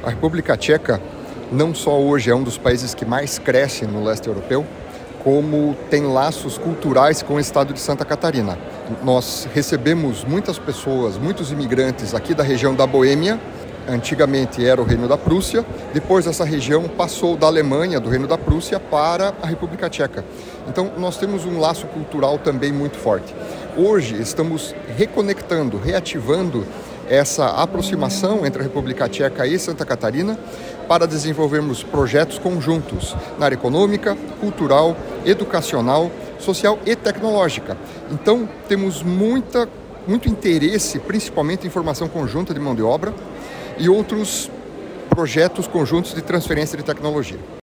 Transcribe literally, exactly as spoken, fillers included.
A República Tcheca não só hoje é um dos países que mais cresce no leste europeu, como tem laços culturais com o estado de Santa Catarina. Nós recebemos muitas pessoas, muitos imigrantes aqui da região da Boêmia. Antigamente era o Reino da Prússia, depois essa região passou da Alemanha, do Reino da Prússia, para a República Tcheca. Então nós temos um laço cultural também muito forte. Hoje estamos reconectando, reativando essa aproximação entre a República Tcheca e Santa Catarina para desenvolvermos projetos conjuntos na área econômica, cultural, educacional, social e tecnológica. Então temos muita, muito interesse, principalmente em formação conjunta de mão de obra, e outros projetos conjuntos de transferência de tecnologia.